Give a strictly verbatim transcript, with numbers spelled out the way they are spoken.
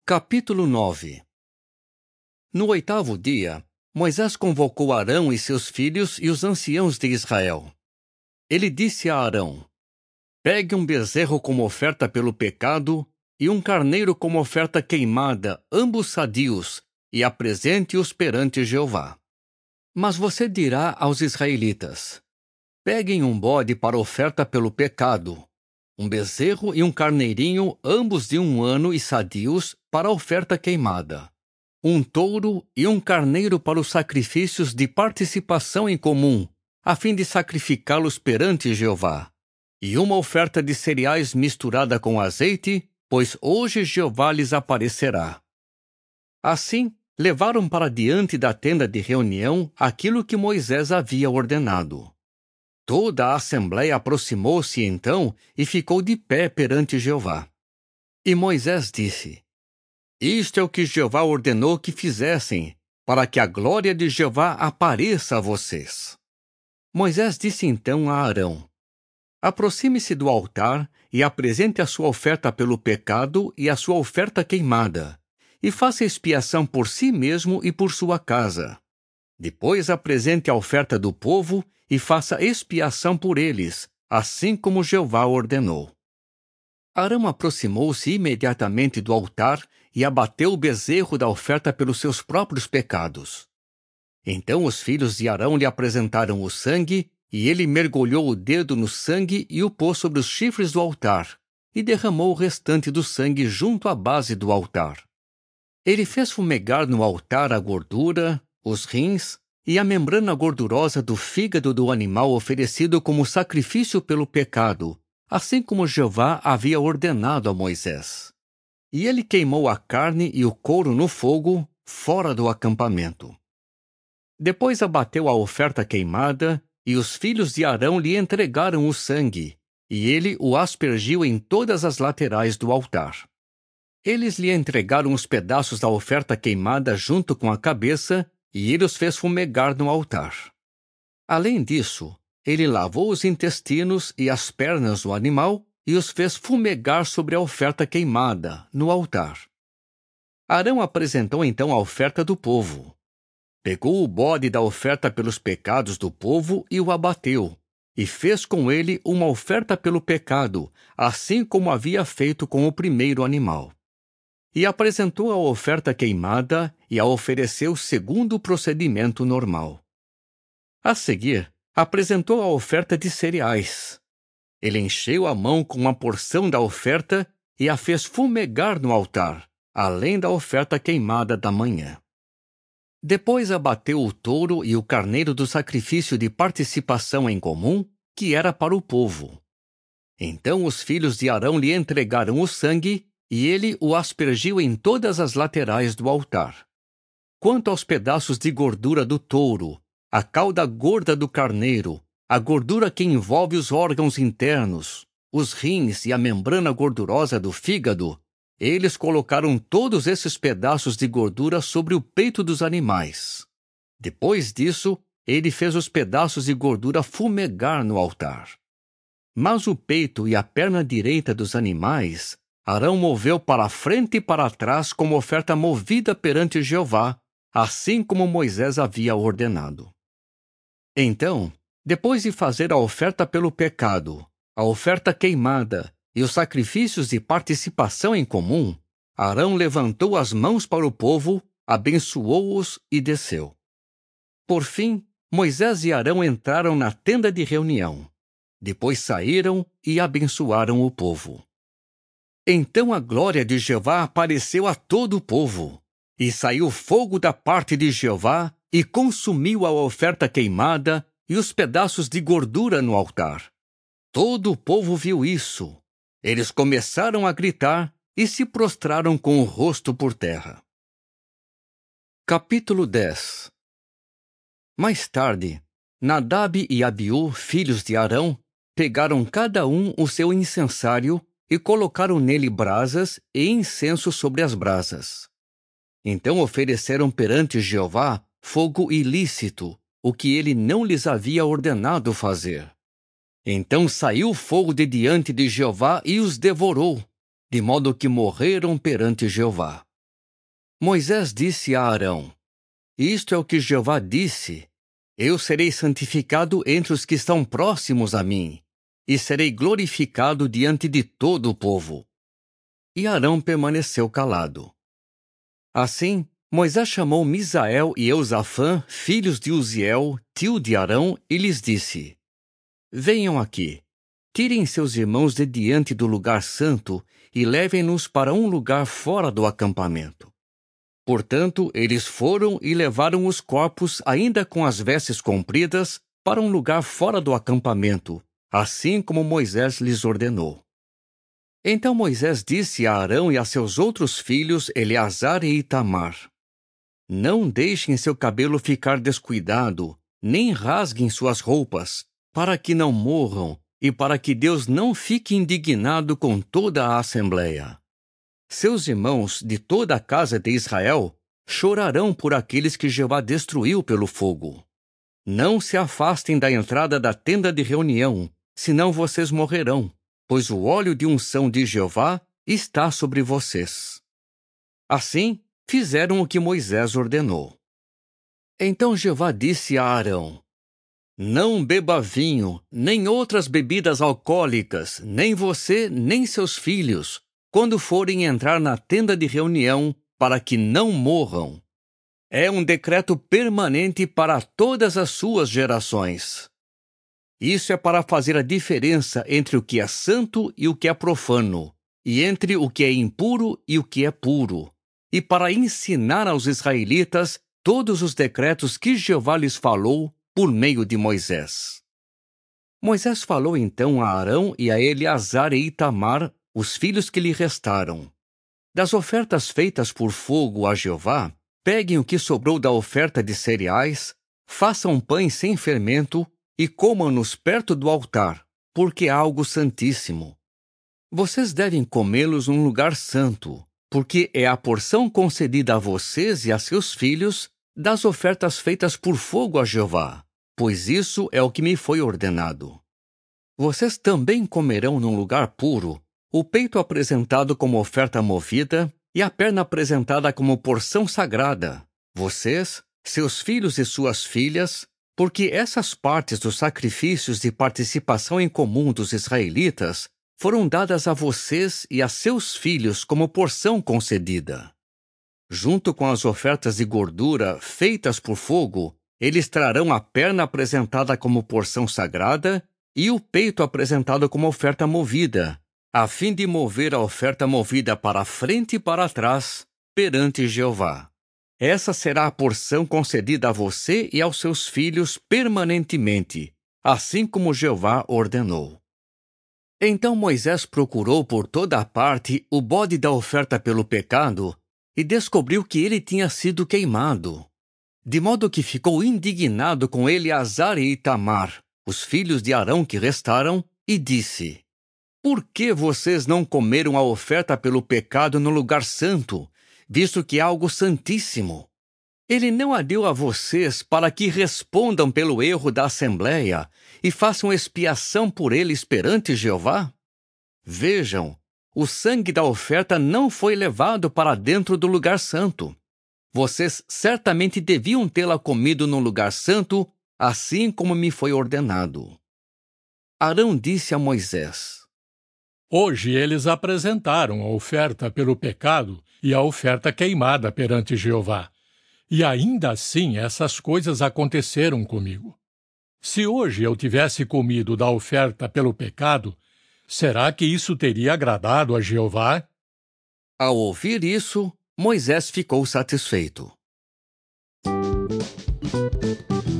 Capítulo nove. No oitavo dia, Moisés convocou Arão e seus filhos e os anciãos de Israel. Ele disse a Arão: Pegue um bezerro como oferta pelo pecado e um carneiro como oferta queimada, ambos sadios, e apresente-os perante Jeová. Mas você dirá aos israelitas: Peguem um bode para oferta pelo pecado, um bezerro e um carneirinho, ambos de um ano e sadios, para a oferta queimada, um touro e um carneiro para os sacrifícios de participação em comum, a fim de sacrificá-los perante Jeová, e uma oferta de cereais misturada com azeite, pois hoje Jeová lhes aparecerá. Assim, levaram para diante da tenda de reunião aquilo que Moisés havia ordenado. Toda a assembleia aproximou-se então e ficou de pé perante Jeová. E Moisés disse: Isto é o que Jeová ordenou que fizessem, para que a glória de Jeová apareça a vocês. Moisés disse então a Arão: Aproxime-se do altar e apresente a sua oferta pelo pecado e a sua oferta queimada, e faça expiação por si mesmo e por sua casa. Depois apresente a oferta do povo e faça expiação por eles, assim como Jeová ordenou. Arão aproximou-se imediatamente do altar e abateu o bezerro da oferta pelos seus próprios pecados. Então os filhos de Arão lhe apresentaram o sangue, e ele mergulhou o dedo no sangue e o pôs sobre os chifres do altar, e derramou o restante do sangue junto à base do altar. Ele fez fumegar no altar a gordura, os rins e a membrana gordurosa do fígado do animal oferecido como sacrifício pelo pecado, assim como Jeová havia ordenado a Moisés. E ele queimou a carne e o couro no fogo, fora do acampamento. Depois abateu a oferta queimada, e os filhos de Arão lhe entregaram o sangue, e ele o aspergiu em todas as laterais do altar. Eles lhe entregaram os pedaços da oferta queimada junto com a cabeça, e ele os fez fumegar no altar. Além disso, ele lavou os intestinos e as pernas do animal e os fez fumegar sobre a oferta queimada, no altar. Arão apresentou então a oferta do povo. Pegou o bode da oferta pelos pecados do povo e o abateu, e fez com ele uma oferta pelo pecado, assim como havia feito com o primeiro animal. E apresentou a oferta queimada e a ofereceu segundo o procedimento normal. A seguir, apresentou a oferta de cereais. Ele encheu a mão com uma porção da oferta e a fez fumegar no altar, além da oferta queimada da manhã. Depois abateu o touro e o carneiro do sacrifício de participação em comum, que era para o povo. Então os filhos de Arão lhe entregaram o sangue, e ele o aspergiu em todas as laterais do altar. Quanto aos pedaços de gordura do touro, a cauda gorda do carneiro, a gordura que envolve os órgãos internos, os rins e a membrana gordurosa do fígado, eles colocaram todos esses pedaços de gordura sobre o peito dos animais. Depois disso, ele fez os pedaços de gordura fumegar no altar. Mas o peito e a perna direita dos animais Arão moveu para a frente e para trás como oferta movida perante Jeová, assim como Moisés havia ordenado. Então, depois de fazer a oferta pelo pecado, a oferta queimada e os sacrifícios de participação em comum, Arão levantou as mãos para o povo, abençoou-os e desceu. Por fim, Moisés e Arão entraram na tenda de reunião. Depois saíram e abençoaram o povo. Então a glória de Jeová apareceu a todo o povo, e saiu fogo da parte de Jeová e consumiu a oferta queimada e os pedaços de gordura no altar. Todo o povo viu isso. Eles começaram a gritar e se prostraram com o rosto por terra. Capítulo dez. Mais tarde, Nadab e Abiú, filhos de Arão, pegaram cada um o seu incensário e colocaram nele brasas e incenso sobre as brasas. Então ofereceram perante Jeová fogo ilícito, o que ele não lhes havia ordenado fazer. Então saiu fogo de diante de Jeová e os devorou, de modo que morreram perante Jeová. Moisés disse a Arão: Isto é o que Jeová disse: Eu serei santificado entre os que estão próximos a mim, e serei glorificado diante de todo o povo. E Arão permaneceu calado. Assim, Moisés chamou Misael e Eusafã, filhos de Uziel, tio de Arão, e lhes disse: Venham aqui, tirem seus irmãos de diante do lugar santo e levem-nos para um lugar fora do acampamento. Portanto, eles foram e levaram os corpos, ainda com as vestes compridas, para um lugar fora do acampamento, assim como Moisés lhes ordenou. Então Moisés disse a Arão e a seus outros filhos, Eleazar e Itamar: Não deixem seu cabelo ficar descuidado, nem rasguem suas roupas, para que não morram e para que Deus não fique indignado com toda a assembleia. Seus irmãos de toda a casa de Israel chorarão por aqueles que Jeová destruiu pelo fogo. Não se afastem da entrada da tenda de reunião, senão vocês morrerão, pois o óleo de unção de Jeová está sobre vocês. Assim, fizeram o que Moisés ordenou. Então Jeová disse a Arão: Não beba vinho, nem outras bebidas alcoólicas, nem você, nem seus filhos, quando forem entrar na tenda de reunião, para que não morram. É um decreto permanente para todas as suas gerações. Isso é para fazer a diferença entre o que é santo e o que é profano, e entre o que é impuro e o que é puro, e para ensinar aos israelitas todos os decretos que Jeová lhes falou por meio de Moisés. Moisés falou então a Arão e a Eleazar e Itamar, os filhos que lhe restaram: Das ofertas feitas por fogo a Jeová, peguem o que sobrou da oferta de cereais, façam pães sem fermento e comam-nos perto do altar, porque é algo santíssimo. Vocês devem comê-los num lugar santo, porque é a porção concedida a vocês e a seus filhos das ofertas feitas por fogo a Jeová, pois isso é o que me foi ordenado. Vocês também comerão num lugar puro o peito apresentado como oferta movida e a perna apresentada como porção sagrada, vocês, seus filhos e suas filhas, porque essas partes dos sacrifícios de participação em comum dos israelitas foram dadas a vocês e a seus filhos como porção concedida. Junto com as ofertas de gordura feitas por fogo, eles trarão a perna apresentada como porção sagrada e o peito apresentado como oferta movida, a fim de mover a oferta movida para frente e para trás perante Jeová. Essa será a porção concedida a você e aos seus filhos permanentemente, assim como Jeová ordenou. Então Moisés procurou por toda a parte o bode da oferta pelo pecado e descobriu que ele tinha sido queimado. De modo que ficou indignado com Eleazar e Itamar, os filhos de Arão que restaram, e disse: Por que vocês não comeram a oferta pelo pecado no lugar santo, visto que é algo santíssimo? Ele não a deu a vocês para que respondam pelo erro da assembleia e façam expiação por eles perante Jeová? Vejam, o sangue da oferta não foi levado para dentro do lugar santo. Vocês certamente deviam tê-la comido no lugar santo, assim como me foi ordenado. Arão disse a Moisés: Hoje eles apresentaram a oferta pelo pecado e a oferta queimada perante Jeová. E ainda assim essas coisas aconteceram comigo. Se hoje eu tivesse comido da oferta pelo pecado, será que isso teria agradado a Jeová? Ao ouvir isso, Moisés ficou satisfeito.